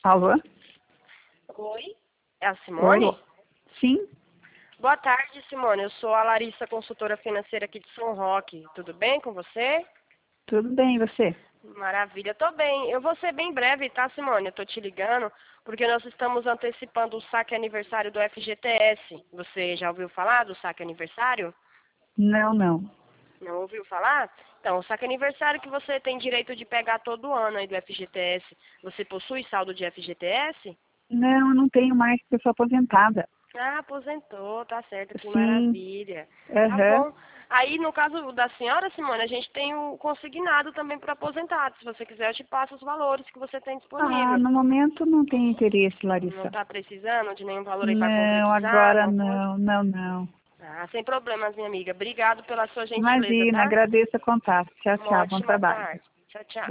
Alô? Oi, é a Simone? Oi? Sim? Boa tarde, Simone. Eu sou a Larissa, consultora financeira aqui de São Roque. Tudo bem com você? Tudo bem, e você? Maravilha, tô bem. Eu vou ser bem breve, tá, Simone? Eu tô te ligando porque nós estamos antecipando o saque aniversário do FGTS. Você já ouviu falar do saque aniversário? Não, não. Não ouviu falar? Então, o saque aniversário que você tem direito de pegar todo ano aí do FGTS. Você possui saldo de FGTS? Não, não tenho mais, porque eu sou aposentada. Ah, aposentou, tá certo, que Sim, maravilha. Tá aham. bom. Aí, no caso da senhora, Simone, a gente tem o consignado também para aposentados. Se você quiser, eu te passo os valores que você tem Ah, disponível. no momento não tenho interesse, Não Larissa. está precisando de nenhum valor aí para Não, concretizar agora alguma coisa? não, não, não. Ah, sem problemas, minha amiga. Obrigado pela sua gentileza, Imagina, tá? agradeço o contato. Tchau, Uma tchau, bom ótima trabalho. tarde. Tchau, tchau.